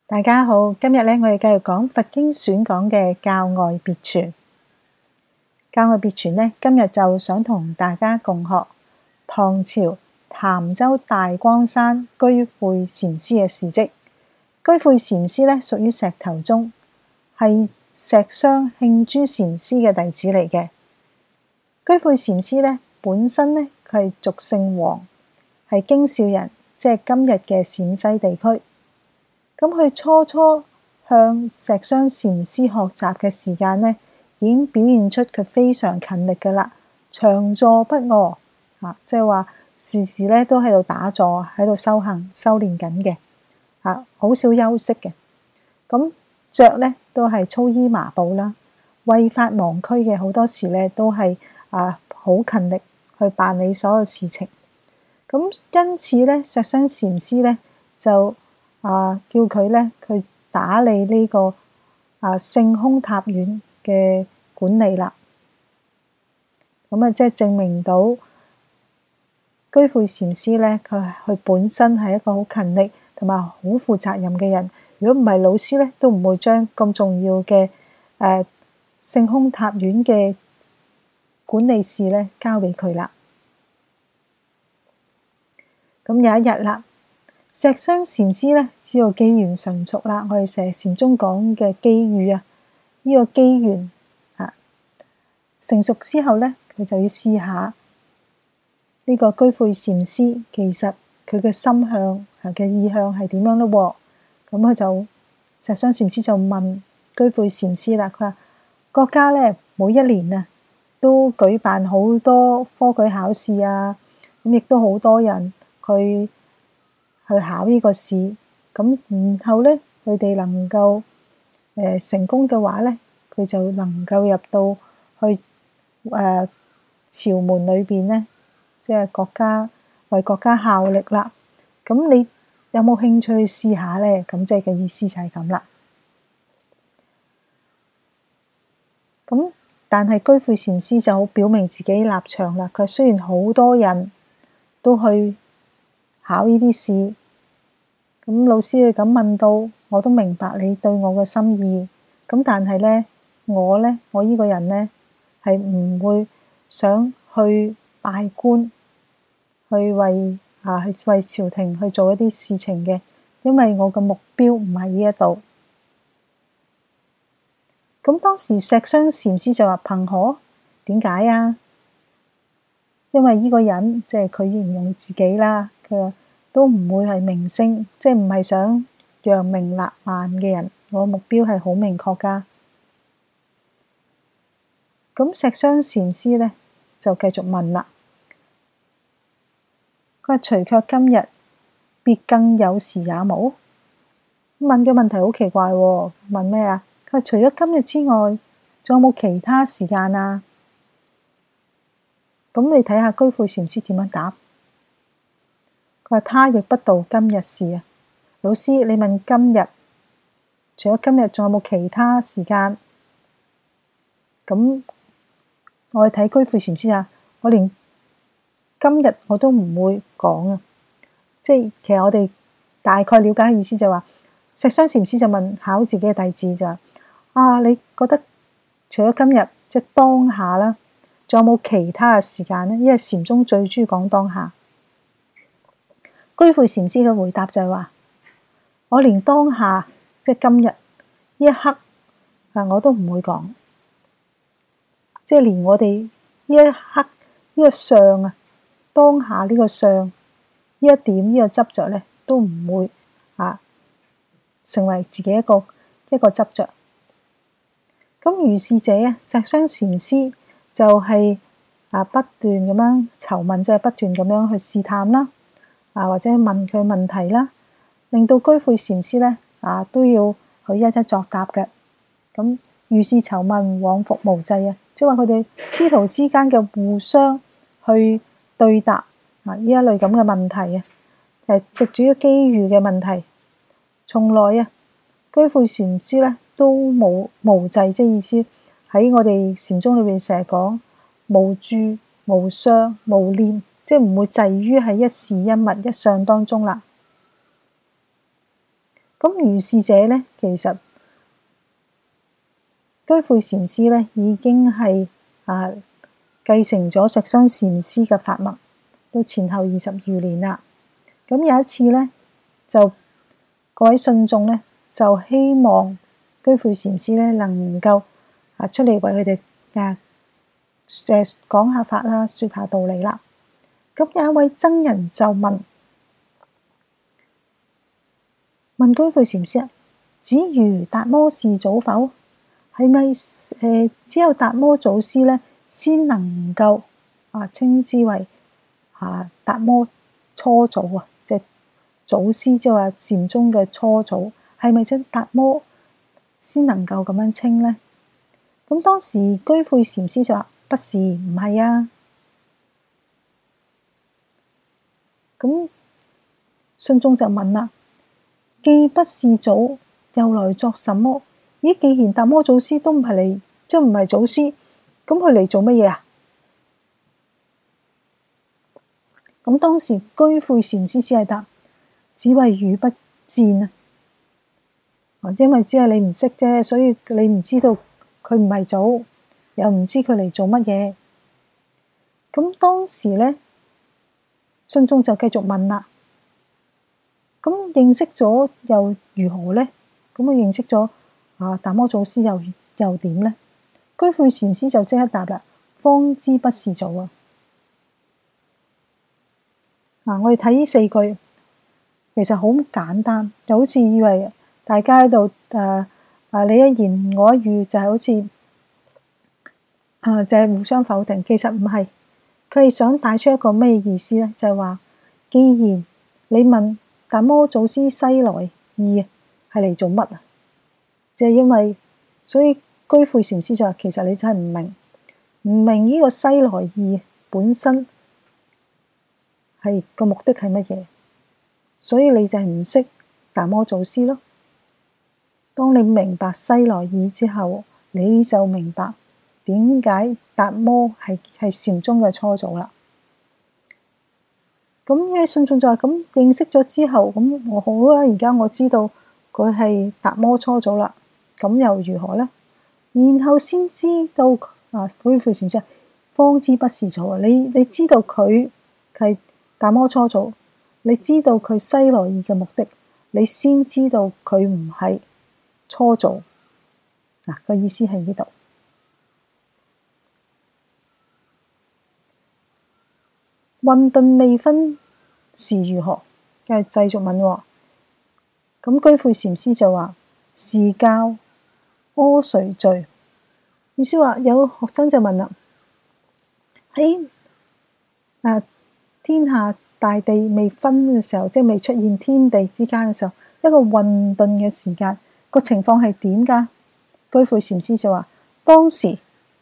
大家好，今日咧我哋繼續講佛經選講嘅教外別傳。教外別傳咧，今日就想同大家共學唐朝潭州大光山居晦禪師嘅事跡。居晦禪師咧屬於石頭宗，係石箱慶珠禪師嘅弟子嚟嘅。居晦禪師咧本身咧佢係俗姓王，係京兆人，即係今日嘅陝西地區。咁佢初向石箱禪師學習嘅時間呢，已經表現出佢非常勤力㗎喇，長坐不臥，即係話時時咧都喺度打坐，喺度修行修練緊嘅，好少休息嘅。咁着咧都係粗衣麻布啦，為法忘軀嘅，好多時咧都係好勤力去辦理所有事情。咁因此咧，石箱禪師咧就叫佢咧，佢打理呢個性空塔院嘅管理啦。咁即係證明到居晦禪師咧，佢本身係一個好勤力同埋好負責任嘅人。如果唔係老師咧，都唔會將咁重要嘅性空塔院嘅管理事咧交俾佢啦。咁有一日啦，石箱禪師咧知道機緣成熟啦，我哋成日禪宗講嘅機遇啊，呢個機緣成熟之後咧，佢就要試下呢個居晦禪師其實佢嘅心向嘅意向係點樣咯。咁佢就石箱禪師就問居晦禪師啦，佢話國家咧每一年啊都舉辦好多科舉考試啊，咁亦都好多人去考呢個試，咁然後咧佢哋能夠成功嘅話咧，佢就能夠入到去朝門裏邊咧，即係為國家效力啦。咁你有冇興趣去試下咧？咁即係嘅意思就係咁啦。咁但係居晦禪師就好表明自己立場啦。佢雖然好多人都去考呢啲試，咁老師佢咁問到，我都明白你對我嘅心意。咁但係咧，我呢個人咧係唔會想去拜官，去為朝廷去做一啲事情嘅，因為我嘅目標唔係呢一度。咁當時石箱禪師就話：憑何？點解啊？因為呢個人即係佢形容自己啦，佢話都唔會係明星，即係唔係想揚名立萬嘅人。我目標係好明確㗎。咁石箱禪師咧就繼續問啦。佢話：除卻今日，別更有時也無？問嘅問題好奇怪喎。問咩啊？佢話：除咗今日之外，仲有冇其他時間啊？咁你睇下居晦禪師點樣答？佢話：他亦不道今日事啊。老師，你問今日，除咗今日，仲有冇其他時間？咁我哋睇居晦禪師啊，我連今日我都唔會講啊。即係其實我哋大概了解嘅意思就係話，石箱禪師就問考自己嘅弟子就話：你覺得除咗今日即係當下啦，仲有冇其他嘅時間呢？因為禪宗最中意講當下。居晦禪師嘅回答就係話：我連當下即係今日呢一刻我都唔會講，即係連我哋呢一刻呢個相啊，當下呢個相呢一點呢個執着咧，都唔會成為自己一個執着。咁如是者啊，石箱禪師就係不斷咁樣籌問，即係不斷咁樣去試探啦，或者問佢問題啦，令到居晦禪師咧都要去一一作答嘅。咁如是籌問，往復無際啊，即係話佢哋師徒之間嘅互相去對答呢一類咁嘅問題啊，係藉住咗機遇嘅問題，從來居晦禪師咧都冇無際，即係意思喺我哋禪宗裏邊成日講無住、無相、無念，即係唔會滯於喺一事一物一相當中啦。 咁如是者咧，其實居庫禪師咧已經係繼承咗石霜禪師嘅法脈，到前後20餘年啦。咁有一次咧，就各位信眾咧就希望居庫禪師咧能夠出嚟為佢哋講下法啦，說下道理啦。咁有一位僧人就問居庫禪師啊，只如達摩是祖否？係咪只有達摩祖師咧先能夠稱之為達摩初祖啊？即係祖師，即係話禪宗嘅初祖，係咪真達摩先能夠咁樣稱咧？咁當時居庫禪師就話：不是，唔係啊。咁信眾就問啦：既不是祖，又來作什麼？咦，既然達摩祖師都唔係嚟，即係唔係祖師，咁佢嚟做乜嘢啊？咁當時居庫禪師只係答：只為語不薦啊！因為只係你唔識啫，所以你唔知道佢唔係祖，又唔知佢嚟做乜嘢。咁當時咧，信眾就繼續問啦。咁認識咗又如何咧？咁佢認識咗達摩祖師又點咧？居庫禪師就即刻答啦：方知不是祖啊！我哋睇呢4句，其實好簡單，就好似以為大家喺度你一言我一語，就係好似就係互相否定。其實唔係，佢係想帶出一個咩意思咧？就係話，既然你問達摩祖師西來意係嚟做乜啊？就係因為，所以居庫禪師就話：其實你真係唔明呢個西來意本身係個目的係乜嘢，所以你就係唔識達摩祖師咯。當你明白西來意之後，你就明白點解達摩係禪宗嘅初祖啦。咁嘅信眾就話：咁認識咗之後，咁我好啦，而家我知道佢係達摩初祖啦，咁又如何咧？然後先知道居庫禪師方知不是祖啊！你知道佢係達摩初祖，你知道佢西來意嘅目的，你先知道佢唔係初祖。個意思係呢度。混沌未分是如何？繼續問喎。咁居庫禪師就話：是教阿誰罪？意思話有學生就問啦：喺天下大地未分嘅時候，即係未出現天地之間嘅時候，一個混沌嘅時間，個情況係點㗎？居庫禪師就話：當時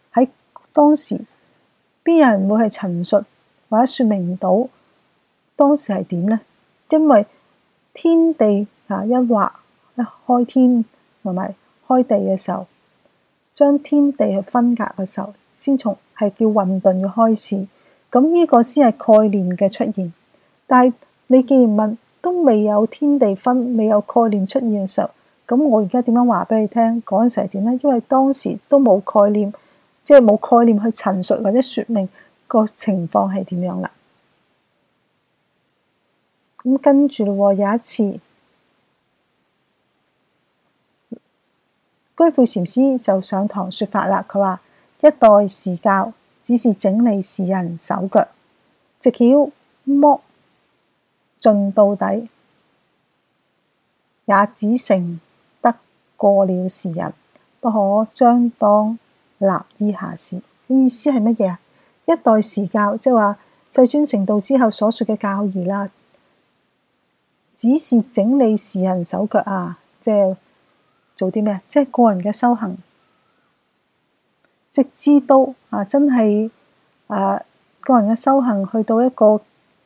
邊有人會係陳述或者說明唔到當時係點呢？因為天地一劃一開天同埋開地嘅時候，將天地去分隔嘅時候，先從係叫混沌嘅開始。咁呢個先係概念嘅出現。但係你既然問都未有天地分，未有概念出現嘅時候，咁我而家點樣話俾你聽嗰陣時係點呢？因為當時都冇概念，即係冇概念去陳述或者說明個情況係點樣啦。咁跟住咯，有一次居庫禪師就上堂說法啦。佢話：一代時教只是整理時人手腳，直曉剝盡到底，也只成得過了時人，不可將當立依下事。意思係乜嘢啊？一代時教即係話世尊成道之後所說嘅教義啦，只是整理時人手腳啊，即係做啲咩？即係個人嘅修行，直至到真係個人嘅修行去到一個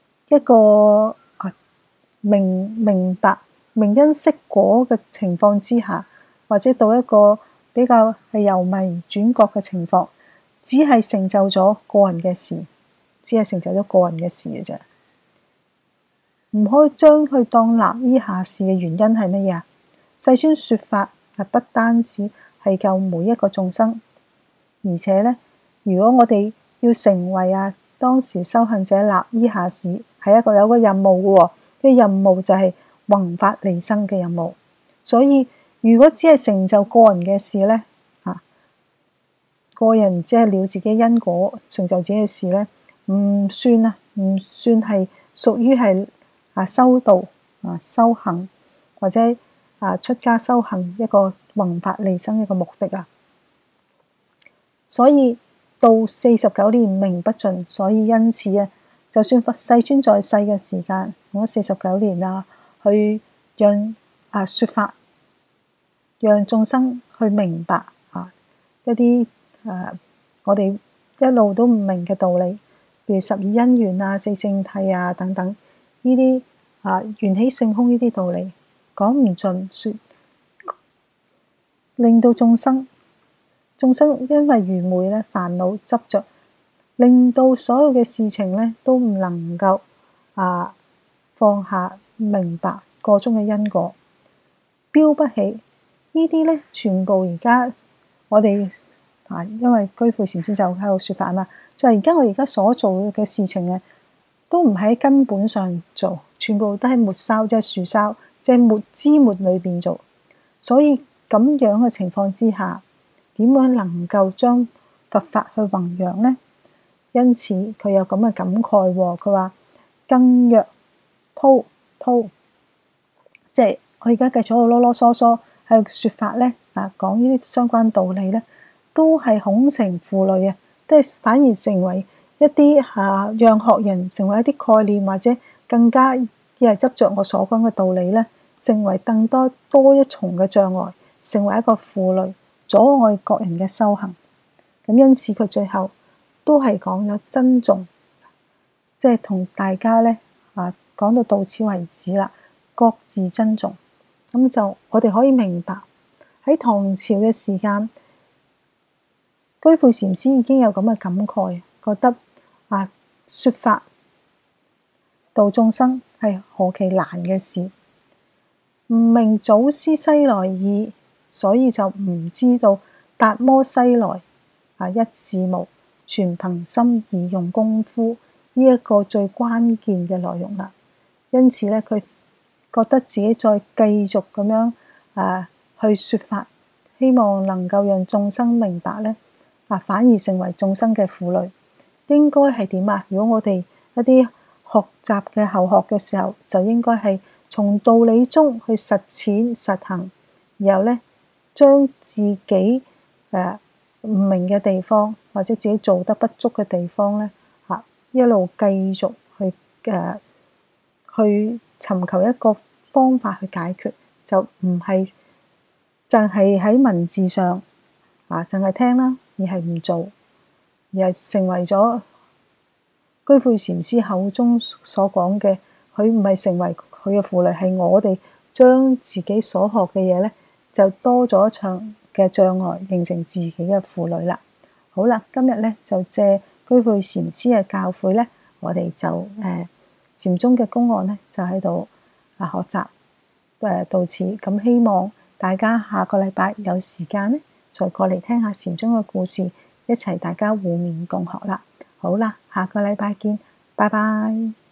明白明因識果嘅情況之下，或者到一個比較係由迷轉覺嘅情況，只係成就咗個人嘅事，只係成就咗個人嘅事嘅啫。唔可以將佢當立依下事嘅原因係乜嘢啊？ 世尊說法不單止係救每一個眾生，而且呢，如果我哋要成為當時修行者立依下士，係有個任務嘅喎。嘅任務就係弘法利生嘅任務。所以如果只係成就個人嘅事呢，個人只係了自己因果，成就自己嘅事呢，唔算係屬於係修道修行或者出家修行一個弘法利生一個目的啊。所以到49年名不盡，所以因此就算世尊在世嘅時間用咗49年去讓說法，讓眾生去明白一啲我哋一路都唔明嘅道理，譬如12因緣四聖諦等等呢啲緣起性空呢啲道理講唔盡說，令到眾生因為愚昧咧煩惱執着，令到所有嘅事情咧都唔能夠放下明白個中嘅因果，標不起呢啲咧，全部而家我哋因為居士禪師就喺度說法嘛，就係我而家所做嘅事情都唔喺根本上做，全部都喺末梢，即係樹梢，即係末枝末裏邊做。所以咁樣嘅情況之下，點樣能夠將佛法去弘揚呢？因此佢有咁嘅感慨，佢話更若滔滔，即係我而家繼續喺度囉囉嗦嗦喺度說法咧，講呢啲相關道理咧，都係恐成負累都係反而成為一啲讓學人成為一啲概念，或者更加亦係執着我所講嘅道理咧，成為更多一重嘅障礙，成為一個負累，阻礙各人嘅修行。咁因此佢最後都係講咗珍重，即係同大家咧講到此為止啦，各自珍重。咁就我哋可以明白喺唐朝嘅時間，居士禪師已經有咁嘅感慨，覺得說法度眾生係何其難嘅事，唔明祖師西來意，所以就唔知道達摩西來一事無，全憑心意用功夫呢一個最關鍵嘅內容啦。因此咧，佢覺得自己再繼續咁樣去說法，希望能夠讓眾生明白咧，反而成為眾生嘅負累。應該係點啊？如果我哋一啲學習嘅後學嘅時候，就應該係從道理中去實踐實行，然後咧將自己唔明嘅地方，或者自己做得不足嘅地方咧，一路繼續去尋求一個方法去解決，就唔係淨係喺文字上淨係聽啦，而係唔做，而係成為咗居士禪師口中所講嘅，佢唔係成為佢嘅負累，係我哋將自己所學嘅嘢咧，就多咗一層嘅障礙，形成自己嘅負累啦。好啦，今日咧就借居士禪師嘅教誨咧，我哋就禪宗嘅公案咧就喺度學習到此。咁希望大家下個禮拜有時間咧，再過嚟聽下禪宗嘅故事，一齊大家互勉共學啦。好啦，下個禮拜見，拜拜。